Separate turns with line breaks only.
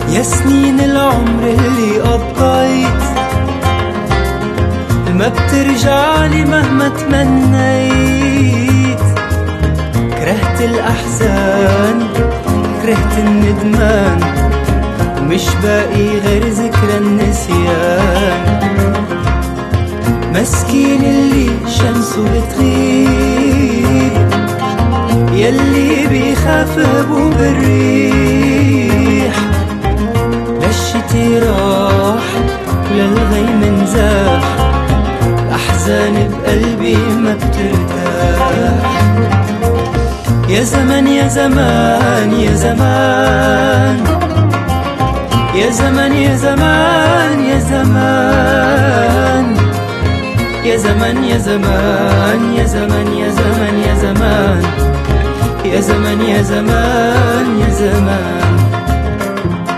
يا سنين العمر اللي قضيت ما بترجعلي مهما تمنيت. كرهت الأحزان كرهت الندمان، ومش باقي غير ذكرى النسيان. مسكين اللي شمسه بتغيب، يلي بيخاف هبوب الريح. للشتي راح للغيم نزاح، الأحزان بقلبي ما بترتاح. يا زمان يا زمان يا زمان يا زمان يا زمان يا زمان يا زمان يا زمان يا زمان يا زمان يا زمان يا زمان يا زمان يا زمان.